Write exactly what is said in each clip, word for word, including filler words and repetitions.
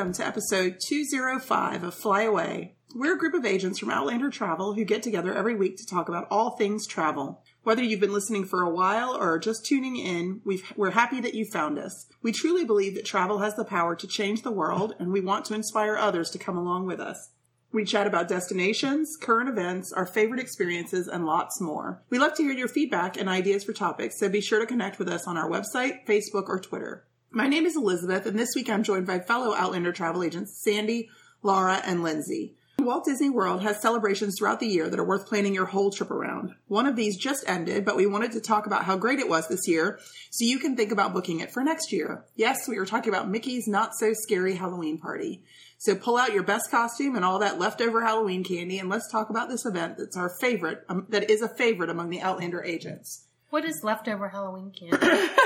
welcome to episode two oh five of Fly Away. We're a group of agents from Outlander Travel who get together every week to talk about all things travel. Whether you've been listening for a while or just tuning in, we've, we're happy that you found us. We truly believe that travel has the power to change the world, and we want to inspire others to come along with us. We chat about destinations, current events, our favorite experiences, and lots more. We love to hear your feedback and ideas for topics, so be sure to connect with us on our website, Facebook, or Twitter. My name is Elizabeth, and this week I'm joined by fellow Outlander travel agents Sandy, Laura, and Lindsay. Walt Disney World has celebrations throughout the year that are worth planning your whole trip around. One of these just ended, but we wanted to talk about how great it was this year so you can think about booking it for next year. Yes, we were talking about Mickey's Not So Scary Halloween Party. So pull out your best costume and all that leftover Halloween candy, and let's talk about this event that's our favorite, um, that is a favorite among the Outlander agents. What is leftover Halloween candy?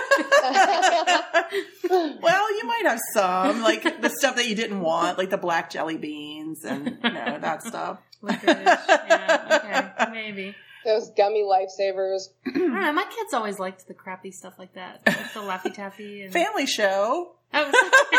Well, you might have some, like the stuff that you didn't want, like the black jelly beans and you know, that stuff. Licorice. Yeah, okay, maybe. Those gummy lifesavers. I don't know, my kids always liked the crappy stuff like that. Like the Laffy Taffy. And... Family show. Oh,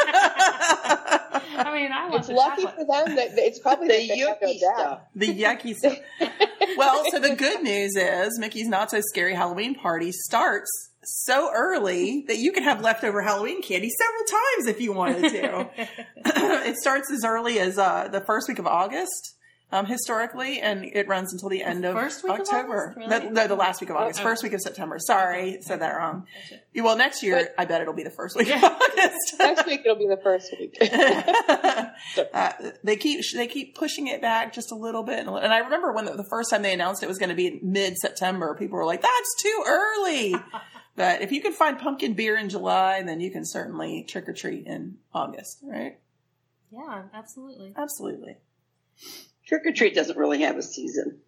I mean, I want It's lucky chocolate. for them that it's probably The the yucky stuff. The yucky stuff. Well, so the good news is Mickey's Not So Scary Halloween Party starts so early that you can have leftover Halloween candy several times if you wanted to. It starts as early as uh, the first week of August. Um, historically, and it runs until the end The of first week of October. August? Really? No, no, the last week of August. Oh. First week of September. Sorry, said that wrong. Gotcha. Well, next year, But- I bet it'll be the first week of Yeah. August. Next week it'll be the first week. uh, they keep they keep pushing it back just a little bit, and, and I remember when the, the first time they announced it was going to be mid September, people were like, "That's too early." But if you can find pumpkin beer in July, then you can certainly trick or treat in August, right? Yeah, absolutely. Absolutely. Trick or treat doesn't really have a season.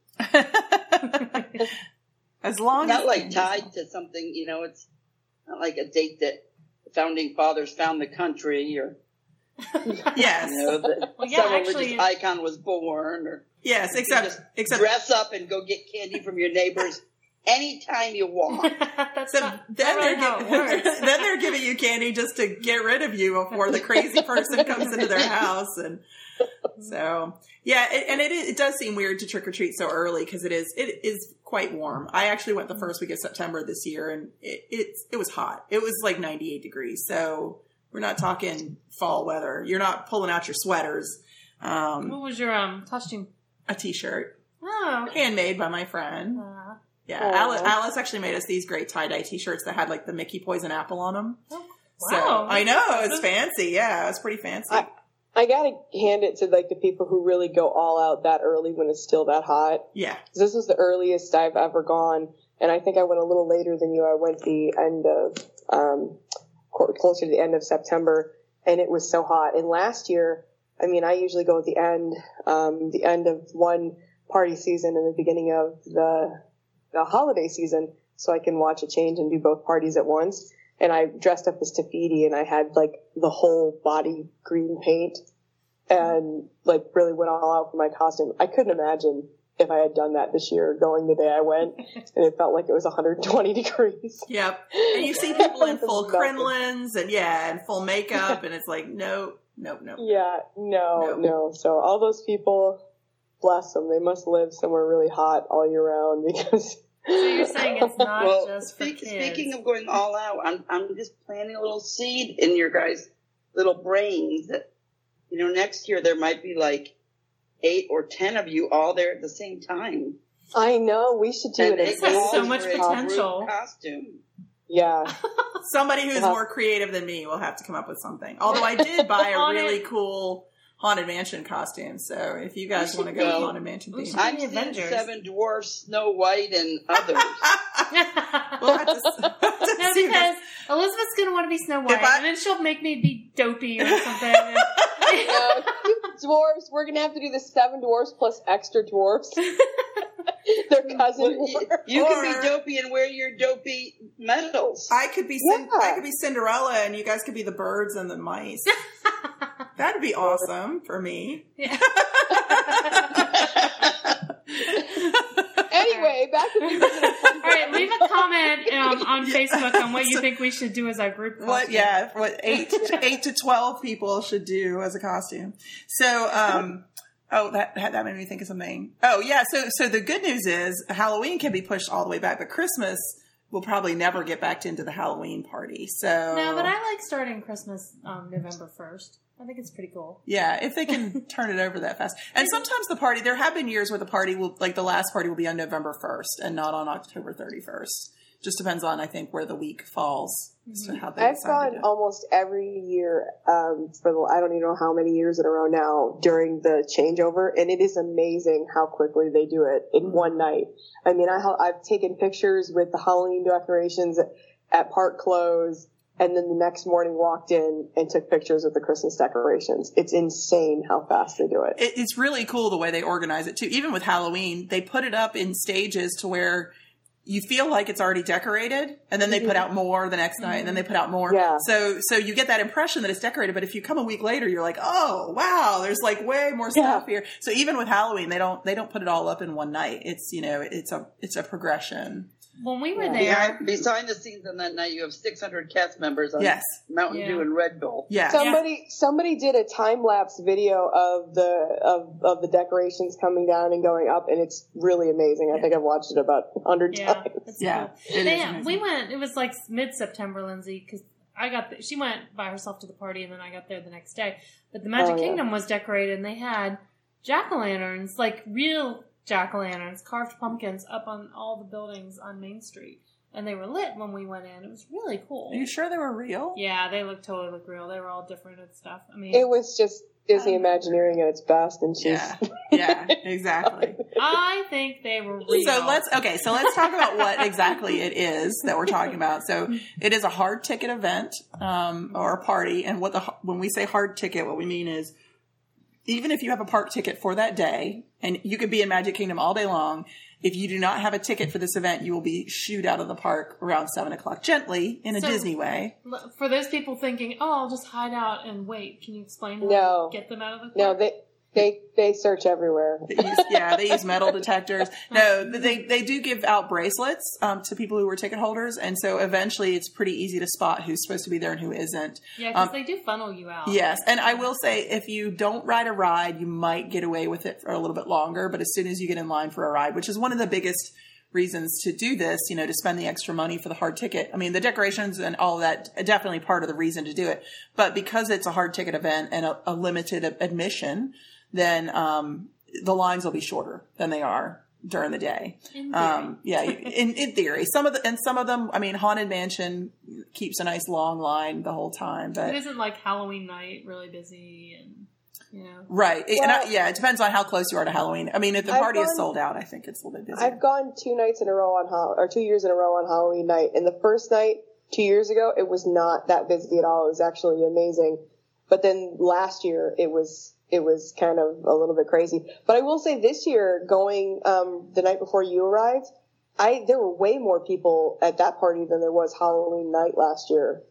As long Not as like tied to something, you know, it's not like a date that the founding fathers found the country or, yes, you know, that Well, yeah, some actually- religious icon was born or yes, you except just except dress up and go get candy from your neighbors anytime you want. That's So not, then, not they're really how it gi- works. then they're giving you candy just to get rid of you before the crazy person comes into their house. And so, yeah, it, and it, it does seem weird to trick or treat so early because it is it is quite warm. I actually went the first week of September this year, and it it's, it was hot. It was like ninety-eight degrees. So we're not talking fall weather. You're not pulling out your sweaters. Um, What was your um costume? a t-shirt, Oh, okay. handmade by my friend. Uh, Yeah, Aw. Alice, Alice actually made us these great tie-dye t-shirts that had like the Mickey poison apple on them. oh, So wow. I know it's fancy. Yeah, it's pretty fancy. I- I gotta hand it to like the people who really go all out that early when it's still that hot. yeah, This was the earliest I've ever gone, and I think I went a little later than you. I went the end of um, clo- closer to the end of September, and it was so hot. And last year, I mean, I usually go at the end, um, the end of one party season and the beginning of the the holiday season, so I can watch a change and do both parties at once. And I dressed up as Tafiti, and I had like the whole body green paint, and like really went all out for my costume. I couldn't imagine if I had done that this year, going the day I went, and it felt like it was one hundred twenty degrees. yep. And you see people in full Nothing. crinolines and yeah, and full makeup, and it's like no, no, no. Yeah, no, No. no. So all those people, bless them, they must live somewhere really hot all year round because. So you're saying it's not Well, just for speak, kids. speaking of going all out, I'm, I'm just planting a little seed in your guys' little brains that, you know, next year there might be like eight or ten of you all there at the same time. I know, we should do And it. it This has calls so much for a potential. group costume. Yeah. Somebody who's Uh-huh. more creative than me will have to come up with something. Although I did buy a Haunted- really cool Haunted Mansion costume, so if you guys We want to should go be- Haunted Mansion we theme, should I've The seen Avengers. Seven Dwarfs, Snow White, and others. we'll have to, we'll have to No, see because this. Elizabeth's gonna want to be Snow White, I- and then she'll make me be Dopey or something. and- No, dwarves, we're gonna have to do the seven dwarfs plus extra dwarfs. Their cousin. Well, you, dwarf. you Or- can be dopey and wear your dopey medals. I could be Cin- Yeah. I could be Cinderella, and you guys could be the birds and the mice. That'd be awesome for me. Yeah. Anyway, back to the All right, leave a comment um, on Yeah. Facebook on what you think we should do as our group costume. What? Yeah, what eight eight to twelve people should do as a costume. So, um, oh, that that made me think of something. Oh, yeah. So, so the good news is Halloween can be pushed all the way back, but Christmas will probably never get back into the Halloween party. So no, but I like starting Christmas um, November first. I think it's pretty cool. Yeah, if they can turn it over that fast. And sometimes the party, there have been years where the party will, like the last party will be on November first and not on October thirty-first. Just depends on, I think, where the week falls as to how they I've decide gone to do it. almost every year um, for the, I don't even know how many years in a row now during the changeover, and it is amazing how quickly they do it in one night. I mean, I, I've taken pictures with the Halloween decorations at, at park close, and then the next morning walked in and took pictures of the Christmas decorations. It's insane how fast they do it. it. It's really cool the way they organize it, too. Even with Halloween, they put it up in stages to where you feel like it's already decorated, and then they put out more the next night, and then they put out more. Yeah. So, so you get that impression that it's decorated, but if you come a week later, you're like, oh, wow, there's like way more stuff Yeah. here. So even with Halloween, they don't, they don't put it all up in one night. It's, you know, it's a, it's a progression. When we were Yeah. there, Behind, behind the scenes on that night, you have six hundred cast members on Yes. Mountain Yeah. Dew and Red Bull. Yeah. Somebody, somebody did a time lapse video of the of, of the decorations coming down and going up, and it's really amazing. I think I've watched it about a hundred yeah, times. it's Yeah, cool. it They- is amazing. we went. It was like mid September, Lindsay, because I got the, she went by herself to the party, and then I got there the next day. But the Magic Oh, yeah. Kingdom was decorated, and they had jack o' lanterns, like real jack o' lanterns, carved pumpkins up on all the buildings on Main Street, and they were lit when we went in. It was really cool. Are you sure they were real? Yeah, they look totally look real. They were all different and stuff. I mean, It was just Disney Um, Imagineering at its best, and she's Yeah. Yeah, exactly. I think they were real. So let's, okay, so let's talk about what exactly it is that we're talking about. So it is a hard ticket event, um, or a party. And what the, when we say hard ticket, what we mean is even if you have a park ticket for that day, and you could be in Magic Kingdom all day long, if you do not have a ticket for this event, you will be shooed out of the park around seven o'clock, gently, in a So- Disney way. For those people thinking, oh, I'll just hide out and wait, can you explain how No. to get them out of the park? no, they they they search everywhere. They use, yeah, they use metal detectors. No, they they do give out bracelets um, to people who were ticket holders, and so eventually it's pretty easy to spot who's supposed to be there and who isn't. Yeah, because Um, they do funnel you out. Yes, and I will say if you don't ride a ride, you might get away with it for a little bit longer, but as soon as you get in line for a ride, which is one of the biggest reasons to do this, you know, to spend the extra money for the hard ticket. I mean, the decorations and all of that are definitely part of the reason to do it. But because it's a hard ticket event and a, a limited admission, then um, the lines will be shorter than they are during the day. In theory. Um, yeah, in, in theory. Some of the, and some of them, I mean, Haunted Mansion keeps a nice long line the whole time, but It isn't like Halloween night, really busy, and, you know. right. It- and I, Well- yeah, it depends on how close you are to Halloween. I mean, if the I've party is gone- sold out, I think it's a little bit busier. I've gone two nights in a row on Hall- or two years in a row on Halloween night, and the first night two years ago it was not that busy at all. It was actually amazing, but then last year it was it was kind of a little bit crazy. But I will say this year, going um, the night before you arrived, I there were way more people at that party than there was Halloween night last year.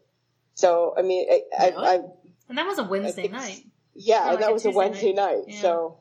So I mean, I, I, Really? I And that was a Wednesday think- night. yeah, Or and like that a was a Tuesday Wednesday night. night. Yeah. So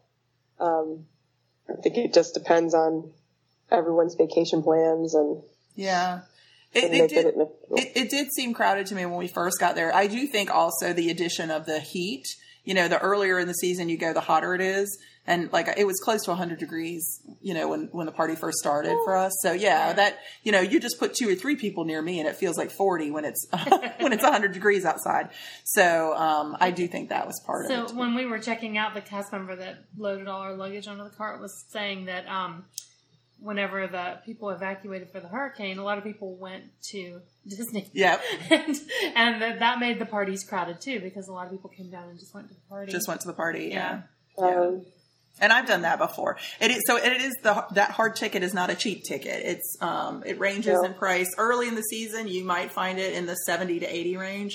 um, I think it just depends on everyone's vacation plans and. yeah. It, and it they did. fit in the- It, it did seem crowded to me when we first got there. I do think also the addition of the heat, you know, the earlier in the season you go, the hotter it is. And like it was close to one hundred degrees, you know, when, when the party first started for us. So yeah, Yeah. that, you know, you just put two or three people near me and it feels like forty when it's, when it's one hundred degrees outside. So um, I do think that was part So of it. when we were checking out, the cast member that loaded all our luggage onto the cart was saying that um, whenever the people evacuated for the hurricane, a lot of people went to Disney. Yep. and and that, that made the parties crowded too, because a lot of people came down and just went to the party. Just went to the party. Yeah. Yeah. Um, And I've done that before. It is so. It is the that hard ticket is not a cheap ticket. It's um it ranges No. in price. Early in the season, you might find it in the seventy to eighty range,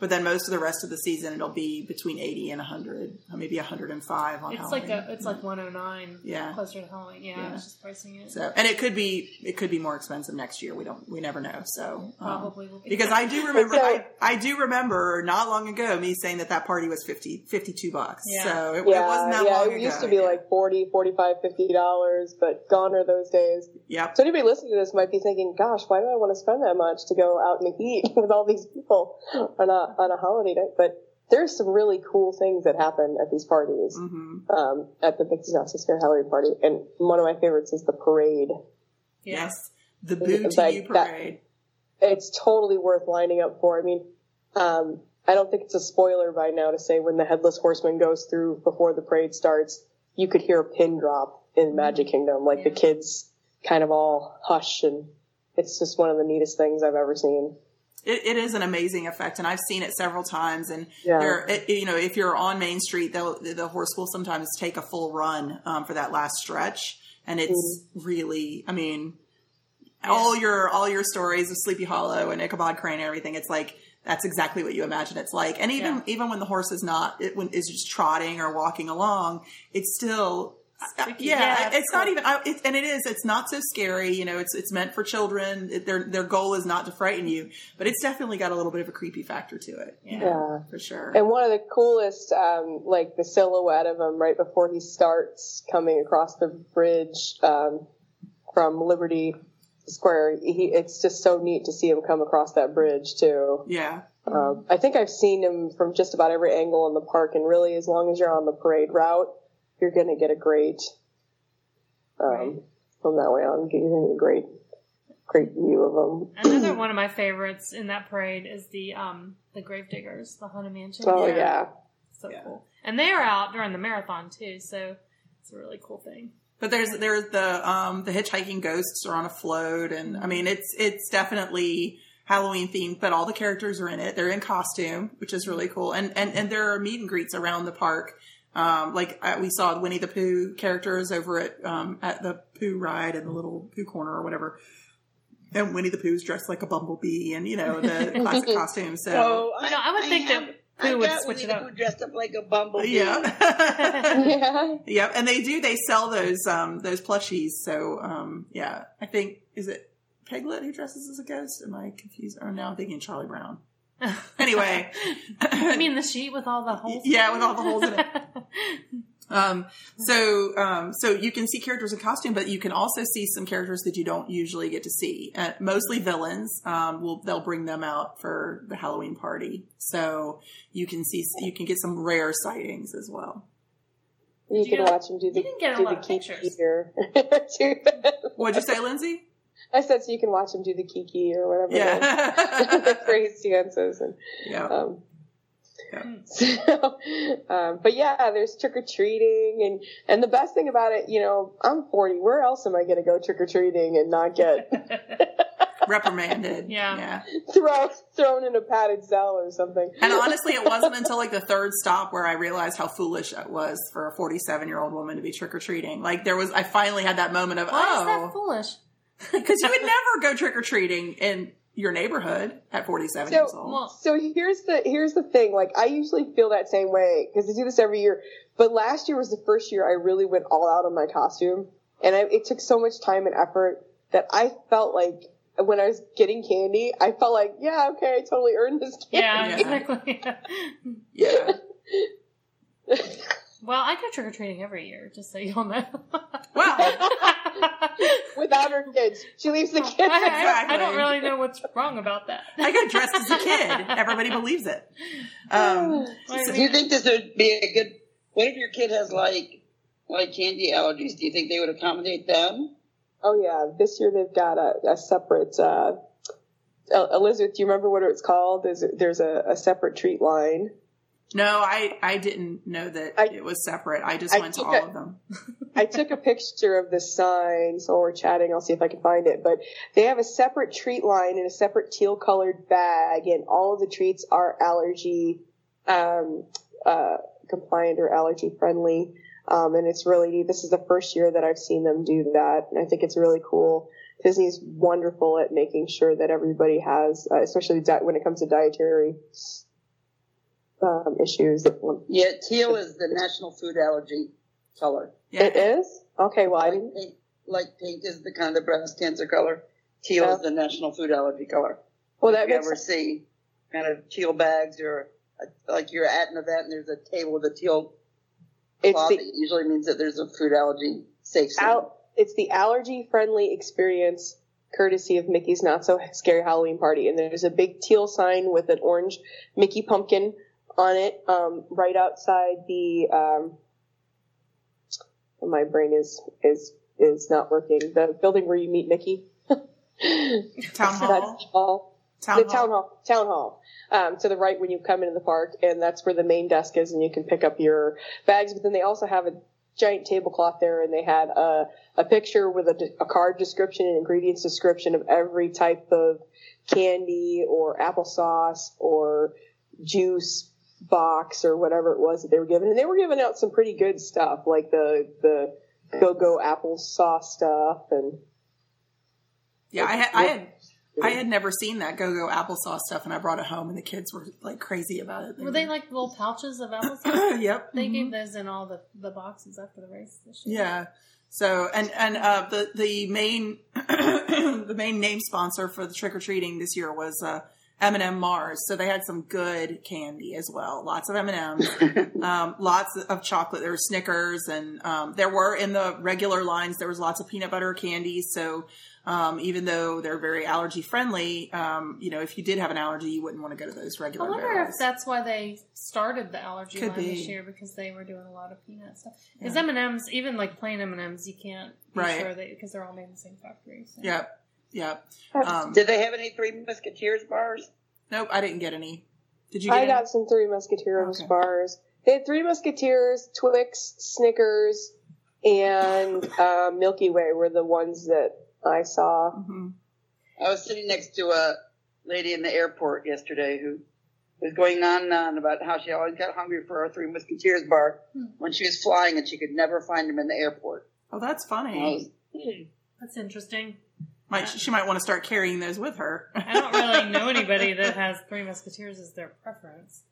But then most of the rest of the season, it'll be between eighty and one hundred, maybe one hundred five on it's Halloween. like a, it's like one oh nine. Yeah. Closer to Halloween. Yeah, Yeah. I was just pricing it. So, and it could be it could be more expensive next year. We don't we never know. So um, Probably will be. because I do remember So- I, I do remember not long ago me saying that that party was fifty, fifty-two bucks. Yeah. So it, Yeah, it wasn't that yeah, long it ago. used to be Yeah. like forty, forty-five, fifty dollars, but gone are those days. Yep. So anybody listening to this might be thinking, gosh, why do I want to spend that much to go out in the heat with all these people on a, on a holiday night? But there's some really cool things that happen at these parties, Mm-hmm. um, at the Pixie Knoxville Scare Halloween party. And one of my favorites is the parade. Yeah. Yes. The Boo It's to like You that- parade. It's totally worth lining up for. I mean, um, I don't think it's a spoiler by now to say when the Headless Horseman goes through before the parade starts, you could hear a pin drop in Magic Kingdom. Like the Yeah. kids kind of all hush, and it's just one of the neatest things I've ever seen. It, it is an amazing effect, and I've seen it several times. And Yeah. there, it, you know, if you're on Main Street, they'll, the horse will sometimes take a full run um, for that last stretch, and it's Mm. really, I mean, all your all your stories of Sleepy Hollow and Ichabod Crane and everything. It's like that's exactly what you imagine it's like. And even Yeah. even when the horse is not, it, when is just trotting or walking along, it's still. Uh, freaky. yeah, Yeah, it's, it's not cool. even, I, it, and it is. It's not so scary. You know, it's it's meant for children. It, their their goal is not to frighten you, but it's definitely got a little bit of a creepy factor to it. Yeah. Yeah. For sure. And one of the coolest, um, like the silhouette of him right before he starts coming across the bridge, um, from Liberty Square. He, it's just so neat to see him come across that bridge too. Yeah. Um, I think I've seen him from just about every angle in the park, and really, as long as you're on the parade route, you're going to get a great, um, Right. from that way on, you're going to get a great, great view of him. Another one of my favorites in that parade is the um the Gravediggers, the Haunted Mansion. Oh Yeah. yeah. So Yeah. cool. And they are out during the marathon too, so it's a really cool thing. But there's there's the um the hitchhiking ghosts are on a float, and I mean it's it's definitely Halloween themed, but all the characters are in it. They're in costume, which is really cool. And and and there are meet and greets around the park. Um, like uh, we saw Winnie the Pooh characters over at um at the Pooh ride in the little Pooh corner or whatever. And Winnie the Pooh's dressed like a bumblebee, and you know the classic costume. So Oh, You know, I would think that have- Pooh I would got switch Winnie it the up. Pooh dressed up like a bumblebee. yeah. Yeah. Yep, and they do. They sell those um those plushies. So um yeah, I think is it Piglet who dresses as a ghost? Am I confused? Or now I'm thinking Charlie Brown. Anyway, I mean the sheet with all the holes. Yeah, with all the holes in it. Um, so um so you can see characters in costume, but you can also see some characters that you don't usually get to see. Uh, mostly villains. Um, will they'll bring them out for the Halloween party, so you can see you can get some rare sightings as well. You Did you can get- watch him do the you didn't get a do lot the of kiki pictures. here. What'd you say, Lindsay? I said so you can watch him do the kiki or whatever. Yeah. the phrase dances and Yeah. um Yeah. so, um, but yeah, there's trick or treating, and and the best thing about it, you know, I'm forty. Where else am I going to go trick or treating and not get Reprimanded. Yeah. Yeah. thrown thrown in a padded cell or something? And honestly, it wasn't until like the third stop where I realized how foolish it was for a forty-seven year old woman to be trick or treating. Like there was, I finally had that moment of, Why is that oh, foolish? because you would never go trick or treating in your neighborhood at forty-seven So- years old. Well, So here's the here's the thing. Like I usually feel that same way because I do this every year. But last year was the first year I really went all out on my costume, and I, it took so much time and effort that I felt like when I was getting candy, I felt like, yeah, okay, I totally earned this yeah, candy. exactly. Yeah. Well, I go trick or treating every year, just so you all know. Well, Without her kids, she leaves the kids. I, I, I Exactly. don't really know what's wrong about that. I got dressed as a kid. Everybody believes it. Um, I Do mean, you think this would be a good? What if your kid has like like candy allergies? Do you think they would accommodate them? Oh yeah, this year they've got a, a separate. Uh, uh, Elizabeth, do you remember what it was called? There's a, there's a, a separate treat line. no, I, I didn't know that I- it was separate. I just I went to took all a- of them. I took a picture of the sign, so we're chatting. I'll see if I can find it. But they have a separate treat line in a separate teal colored bag, and all of the treats are allergy um, uh, compliant or allergy friendly. Um, and it's really neat. This is the first year that I've seen them do that, and I think it's really cool. Disney's wonderful at making sure that everybody has, uh, especially di- when it comes to dietary um, issues. Yeah, teal is the national food allergy color. Yeah. It is? Okay, well, I Like didn't. pink, like pink is the kind of breast cancer color. Teal Yeah. is the national food allergy color. Well, if that you makes ever see kind of teal bags or a, like you're at an event and there's a table with a teal it's cloth, the, it usually means that there's a food allergy safe zone. al- it's the allergy-friendly experience courtesy of Mickey's Not So Scary Halloween Party. And there's a big teal sign with an orange Mickey pumpkin on it um, right outside the um, – my brain is, is, is not working. The building where you meet Mickey. Town hall. hall. Town the hall. town hall. Town hall. Um, to the right when you come into the park, and that's where the main desk is, and you can pick up your bags. But then they also have a giant tablecloth there, and they had a, a picture with a, a card description and ingredients description of every type of candy or applesauce or juice box or whatever it was that they were giving. And they were giving out some pretty good stuff, like the the go-go applesauce stuff. And Yeah, I had, I had I had never seen that go-go applesauce stuff, and I brought it home, and the kids were like crazy about it. Were they like little pouches of applesauce? Yep. They Mhm. gave those in all the, the boxes after the race this year. Yeah. So and and uh, the the main the main name sponsor for the trick or treating this year was uh, M and M Mars. So they had some good candy as well. Lots of M and M's, um, lots of chocolate. There were Snickers, and um, there were in the regular lines. There was lots of peanut butter candies. So um, even though they're very allergy friendly, um, you know, if you did have an allergy, you wouldn't want to go to those I regular wonder barrels. if that's why they started the allergy Could line be. this year, because they were doing a lot of peanut stuff. Because Yeah. M and M's, even like plain M and M's, you can't be Right. sure they because they're all made in the same factory. So. Yep. Yep. Um, Did they have any Three Musketeers bars? nope, I didn't get any. Did you get I any? got some Three Musketeers Okay. bars. They had Three Musketeers, Twix, Snickers, and uh, Milky Way were the ones that I saw. Mm-hmm. I was sitting next to a lady in the airport yesterday who was going on and on about how she always got hungry for her Three Musketeers bar Hmm. when she was flying and she could never find them in the airport. Oh, that's And I funny. was, hmm. That's interesting. Might she might want to start carrying those with her. I don't really know anybody that has Three Musketeers as their preference.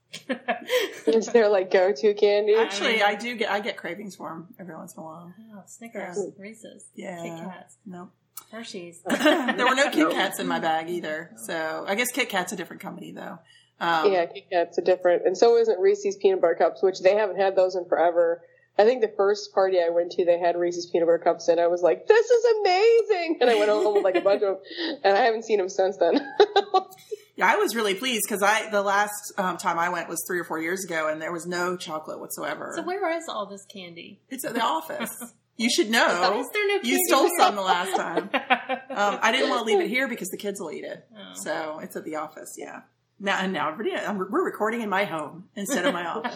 Is their like go-to candy? Actually, I do get I get cravings for them every once in a while. Oh, Snickers, Yeah. Reese's, Yeah. Kit Kats, No. Hershey's. There were no Kit Kats in my bag either. So I guess Kit Kat's a different company though. Um, Yeah, Kit Kats are different. And so isn't Reese's Peanut Butter Cups, which they haven't had those in forever. I think the first party I went to, they had Reese's Peanut Butter Cups, and I was like, this is amazing! And I went home with like a bunch of them, and I haven't seen them since then. Yeah, I was really pleased because I the last um, time I went was three or four years ago, and there was no chocolate whatsoever. So where is all this candy? It's at the office. You should Why know. is there no candy? You stole here? some the last time. Um, I didn't want to leave it here because the kids will eat it. Oh. So it's at the office. Yeah. Now and now everybody, I'm- we're recording in my home instead of my office.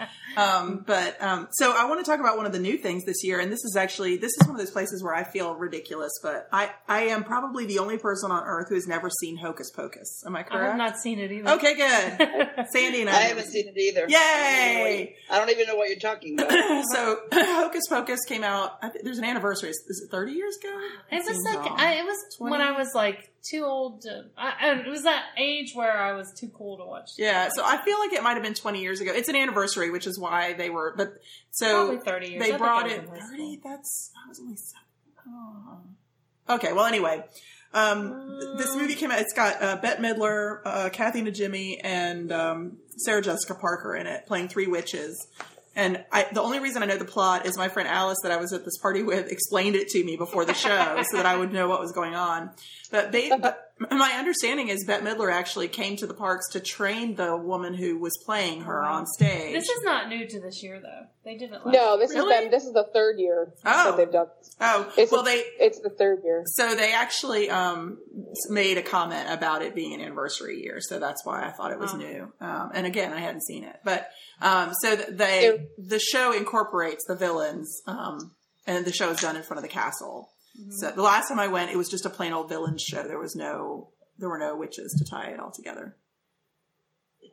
Um, but um, so I want to talk about one of the new things this year, and this is actually this is one of those places where I feel ridiculous, but I I am probably the only person on earth who has never seen Hocus Pocus. Am I I correct? have not seen it either. Okay, good. Sandy and I, I have haven't never seen it either. Yay! I don't even know what you're talking about. So Hocus Pocus came out. I think there's an anniversary. Is is it thirty years ago? It was seems like wrong. I, it was twenty? when I was like too old. To, I, I, it was that age where I was too cool to watch. Yeah, so I feel like it might have been twenty years ago. It's an anniversary, which is why they were. But so Probably thirty years. I they think brought I was it in high thirty. school. That's I was only seven. Oh. Okay, well anyway, um, th- this movie came out. It's got uh, Bette Midler, uh, Kathy Najimy, and um, Sarah Jessica Parker in it, playing three witches. And I, the only reason I know the plot is my friend Alice that I was at this party with explained it to me before the show so that I would know what was going on. But, ba- but my understanding is Bette Midler actually came to the parks to train the woman who was playing her on stage. This is not new to this year, though. They did it last No, this Really? is them. This is the third year Oh. that they've done. oh, It's well, a- they It's the third year. so they actually um, made a comment about it being an anniversary year, so that's why I thought it was Oh. new. Um, and again, I hadn't seen it, but um, so th- they the show incorporates the villains, um, and the show is done in front of the castle. Mm-hmm. So the last time I went, it was just a plain old villains show. There was no, there were no witches to tie it all together.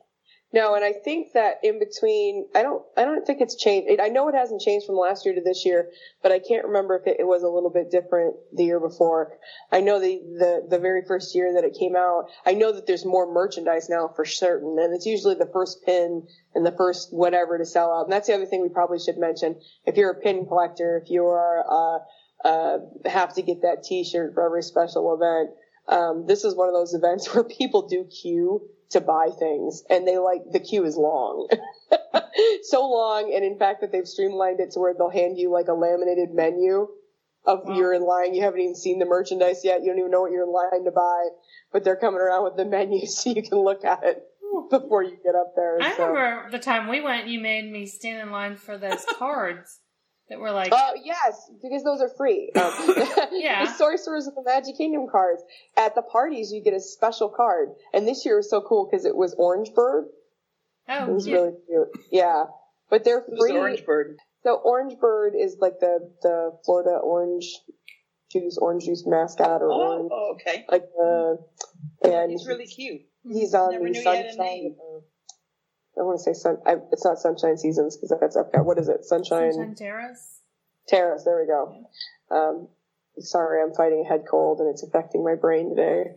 No, and I think that in between, I don't, I don't think it's changed. I know it hasn't changed from last year to this year, but I can't remember if it, it was a little bit different the year before. I know the, the, the very first year that it came out, I know that there's more merchandise now for certain, and it's usually the first pin and the first whatever to sell out. And that's the other thing we probably should mention. If you're a pin collector, if you are, uh, uh, have to get that t-shirt for every special event, um, this is one of those events where people do queue to buy things, and they like, the queue is long. So long, and in fact that they've streamlined it to where they'll hand you like a laminated menu of wow. You're in line, you haven't even seen the merchandise yet, you don't even know what you're in line to buy, but they're coming around with the menu so you can look at it before you get up there. I so. remember the time we went, you made me stand in line for those cards that were like... Oh, yes, because those are free. Um, yeah. The Sorcerers of the Magic Kingdom cards. At the parties, you get a special card. And this year was so cool because it was Orange Bird. Oh, It was yeah. really cute. Yeah. But they're Who's free. Orange Bird? So Orange Bird is like the, the Florida orange juice, orange juice mascot or Oh, orange. oh, okay. Like the, and He's really cute. he's on Never the knew he had a Sunshine. name. uh, I want to say sun. I, it's not Sunshine Seasons because that's Epcot. What is it? Sunshine, Sunshine Terrace. Terrace. There we go. Um, sorry, I'm fighting a head cold and it's affecting my brain today.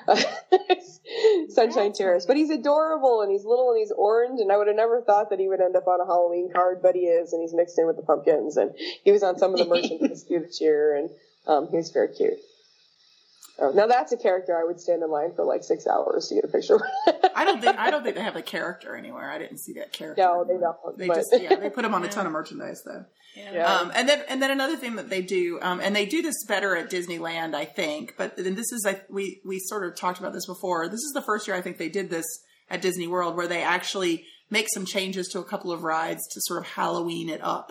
Sunshine Terrace. But he's adorable and he's little and he's orange, and I would have never thought that he would end up on a Halloween card, but he is, and he's mixed in with the pumpkins, and he was on some of the merchandise this year, and um, he was very cute. Oh, now that's a character I would stand in line for like six hours to get a picture. I don't think I don't think they have a character anywhere. I didn't see that character. No, they anywhere. don't. They but... just yeah, they put them on a ton of merchandise though. Yeah. Yeah. Um, and then and then another thing that they do, um, and they do this better at Disneyland, I think. But then this is like we we sort of talked about this before. This is the first year I think they did this at Disney World, where they actually make some changes to a couple of rides to sort of Halloween it up.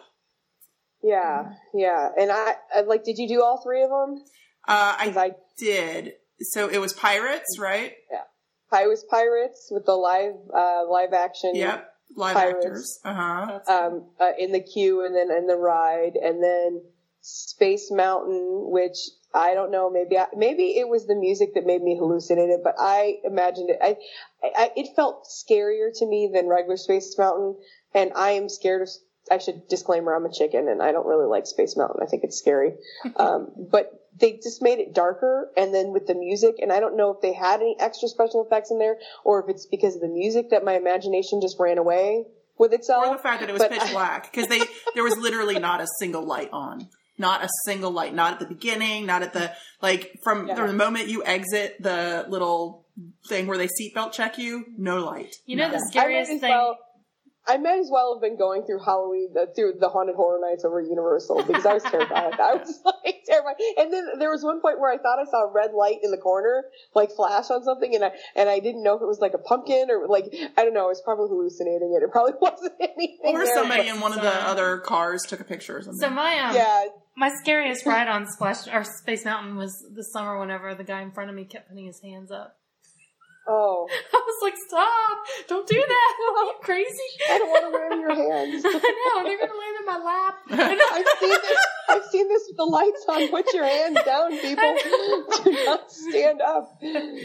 Yeah, yeah. And I, I like. Did you do all three of them? Uh, I, I did. So it was Pirates, right? Yeah. I was Pirates with the live uh, live action. Yep. Live Pirates. actors. Uh-huh. Um, uh, in the queue and then in the ride, and then Space Mountain, which I don't know, maybe I, maybe it was the music that made me hallucinate it, but I imagined it. I, I it felt scarier to me than regular Space Mountain, and I am scared of. I should disclaimer, I'm a chicken, and I don't really like Space Mountain. I think it's scary, um, but they just made it darker, and then with the music, and I don't know if they had any extra special effects in there, or if it's because of the music that my imagination just ran away with itself. Or the fact that it was but pitch I, black, because they there was literally not a single light on. Not a single light. Not at the beginning, not at the, like, from Yeah. the moment you exit the little thing where they seatbelt check you, no light. You know None. the scariest I might as thing. well- I might as well have been going through Halloween, uh, through the Haunted Horror Nights over at Universal, because I was terrified. I was like terrified. And then there was one point where I thought I saw a red light in the corner, like flash on something, and I and I didn't know if it was like a pumpkin or like, I don't know, I was probably hallucinating it. It probably wasn't anything. Or there, somebody but- in one of the other cars took a picture or something. So my um, Yeah. my scariest ride on Splash or Space Mountain was this summer. Whenever the guy in front of me kept putting his hands up, Oh. I was like, "Stop! Don't do that! Are you crazy?" I don't want to wear your hands. I know they're gonna land in my lap. I know. I've seen this. I've seen this with the lights on. Put your hands down, people. Do not stand up.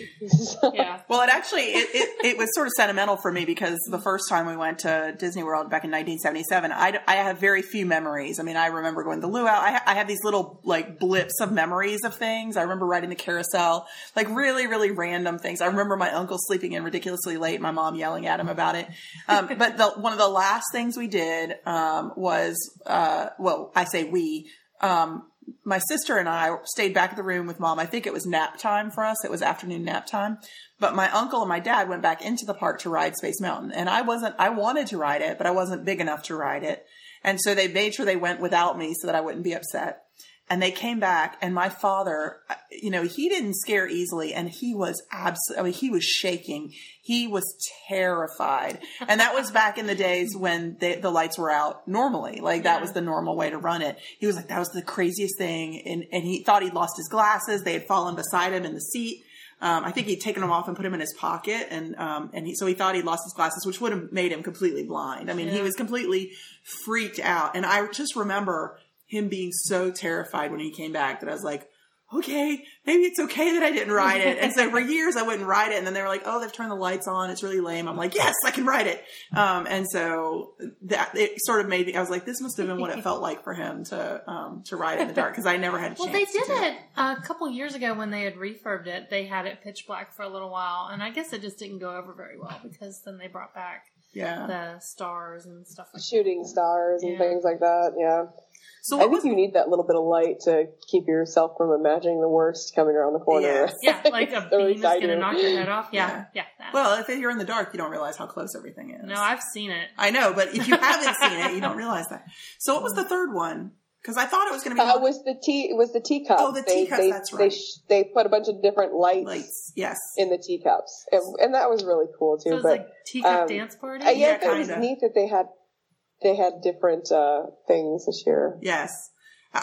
Yeah. Well, it actually, it, it, it was sort of sentimental for me because the first time we went to Disney World back in nineteen seventy-seven, I, I have very few memories. I mean, I remember going to the luau. I, I have these little, like, blips of memories of things. I remember riding the carousel, like, really, really random things. I remember my uncle sleeping in ridiculously late, my mom yelling at him about it. Um, but the, one of the last things we did um, was, uh, well, I say we, um, my sister and I stayed back at the room with mom. I think it was nap time for us. It was afternoon nap time. But my uncle and my dad went back into the park to ride Space Mountain. And I wasn't, I wanted to ride it, but I wasn't big enough to ride it. And so they made sure they went without me so that I wouldn't be upset. And they came back, and my father, you know, he didn't scare easily, and he was absolutely, I mean, he was shaking. He was terrified. And that was back in the days when they, the lights were out normally. Like, that Yeah. was the normal way to run it. He was like, that was the craziest thing. And, and he thought he'd lost his glasses. They had fallen beside him in the seat. Um, I think he'd taken them off and put them in his pocket. And, um, and he, so he thought he'd lost his glasses, which would have made him completely blind. I mean, Yeah. he was completely freaked out. And I just remember him being so terrified when he came back that I was like, okay, maybe it's okay that I didn't ride it. And so for years I wouldn't ride it. And then they were like, oh, they've turned the lights on. It's really lame. I'm like, yes, I can ride it. Um, and so that it sort of made me, I was like, this must have been what it felt like for him to, um, to ride it in the dark. Cause I never had a chance Well, they did to do it a couple years ago when they had refurbed it. They had it pitch black for a little while. And I guess it just didn't go over very well because then they brought back Yeah. the stars and stuff like Shooting that. stars and Yeah. things like that. Yeah. So I what think was, you need that little bit of light to keep yourself from imagining the worst coming around the corner. Yes. Yeah, like a So beam is going to exciting. knock your head off. Yeah, Yeah. yeah. that. well, if you're in the dark, you don't realize how close everything is. no, I've seen it. I know, but if you haven't seen it, you don't realize that. So what was the third one? Because I thought it was going to be Uh, it was the tea? It was the teacup. Oh, the they, teacups, They, that's They, right. sh- they put a bunch of different lights, lights. Yes. in the teacups, and, and that was really cool too. So it was but like teacup um, dance party. uh, yeah, Yeah, I thought it was kinda. neat that they had they had different uh, things this year. Yes. I,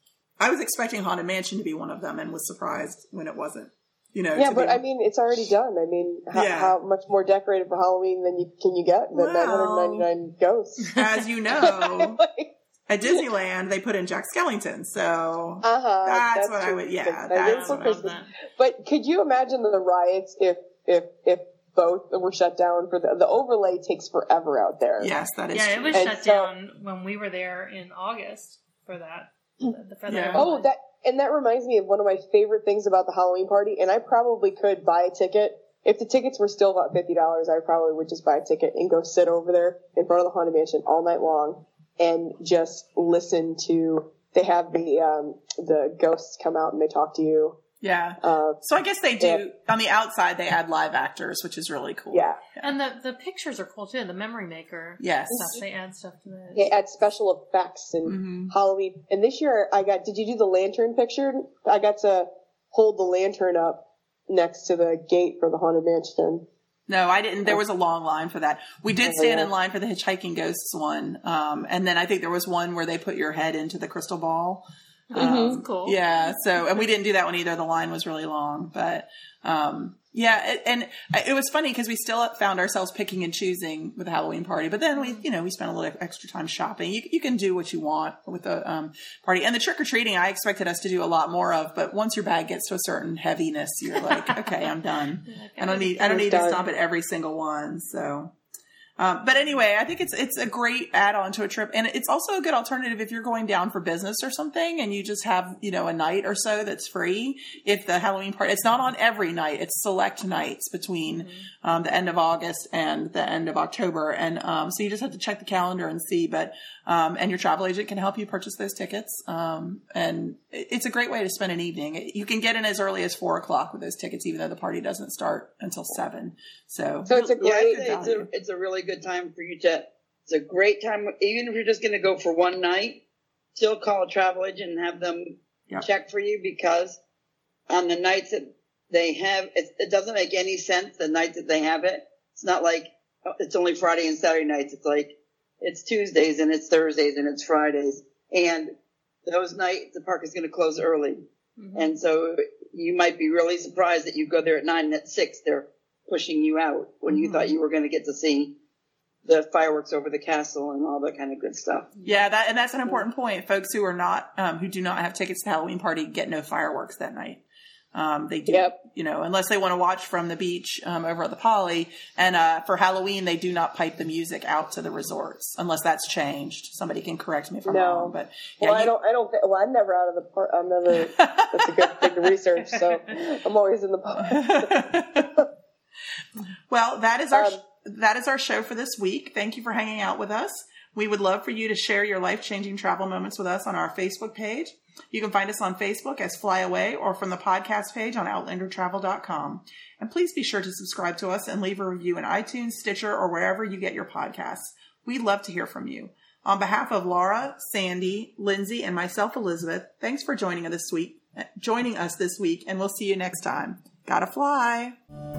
I was expecting Haunted Mansion to be one of them and was surprised when it wasn't. You know. Yeah, to but be, I mean, it's already done. I mean, how, Yeah. how much more decorated for Halloween than you can you get than Well. nine hundred ninety-nine ghosts? as you know, like, at Disneyland they put in Jack Skellington. So uh huh. that's, what I would. Yeah, that's for what I love Christmas. that. But could you imagine the riots if if if both were shut down for the the overlay takes forever out there? Yes, that is. Yeah, it true. was And shut so- down when we were there in August for that. The, for the Yeah. Oh, overlay. that and that reminds me of one of my favorite things about the Halloween party. And I probably could buy a ticket if the tickets were still about fifty dollars. I probably would just buy a ticket and go sit over there in front of the Haunted Mansion all night long and just listen to. They have the um, the ghosts come out and they talk to you. Yeah. Uh, So I guess they do Yeah. on the outside. They add live actors, which is really cool. yeah, And the, the pictures are cool too. The memory maker Yes. stuff. They add stuff to those. they add special effects and Mhm. Halloween. And this year I got. Did you do the lantern picture? I got to hold the lantern up next to the gate for the Haunted Mansion. No, I didn't. There was a long line for that. We did Oh, stand yeah. in line for the Hitchhiking Ghosts one. Um, and then I think there was one where they put your head into the crystal ball. Oh, Um, that's cool. Yeah. So, and we didn't do that one either. The line was really long, but, um, yeah. it- And it was funny because we still found ourselves picking and choosing with the Halloween party, but then we, you know, we spent a little extra time shopping. You, you can do what you want with the, um, party. And the trick or treating, I expected us to do a lot more of, but once your bag gets to a certain heaviness, you're like, okay, I'm done. I don't need, I don't need to Done. stop at every single one. So, um, but anyway, I think it's, it's a great add-on to a trip. And it's also a good alternative if you're going down for business or something and you just have, you know, a night or so that's free. If the Halloween party, it's not on every night, it's select nights between, Mm-hmm. um, the end of August and the end of October. And, um, so you just have to check the calendar and see, but, um, and your travel agent can help you purchase those tickets. Um, and it- it's a great way to spend an evening. You can get in as early as four o'clock with those tickets, even though the party doesn't start until seven. So, So it's a Yeah, I'd great. say it's a, it's a really good time for you to, it's a great time, even if you're just going to go for one night, still call a travel agent and have them Yep. check for you because on the nights that they have, it, it doesn't make any sense the nights that they have it. It's not like oh, it's only Friday and Saturday nights. It's like it's Tuesdays and it's Thursdays and it's Fridays. And those nights, the park is going to close early. Mhm. And so you might be really surprised that you go there at nine and at six, they're pushing you out when you Mhm. thought you were going to get to see the fireworks over the castle and all that kind of good stuff. yeah, that, and that's an important point. Folks who are not, um, who do not have tickets to the Halloween party get no fireworks that night. Um, they do, Yep. you know, unless they want to watch from the beach, um, over at the Poly. And, uh, for Halloween, they do not pipe the music out to the resorts unless that's changed. Somebody can correct me if I'm No. wrong, but yeah, Well, I you- don't. I don't. Th- well, I'm never out of the park. I'm never. That's a good thing to research. So I'm always in the park. Well, that is our Um, that is our show for this week. Thank you for hanging out with us. We would love for you to share your life-changing travel moments with us on our Facebook page. You can find us on Facebook as Fly Away or from the podcast page on outlander travel dot com. And please be sure to subscribe to us and leave a review in iTunes, Stitcher, or wherever you get your podcasts. We'd love to hear from you. On behalf of Laura, Sandy, Lindsay, and myself, Elizabeth, thanks for joining us this week, joining us this week, and we'll see you next time. Gotta fly.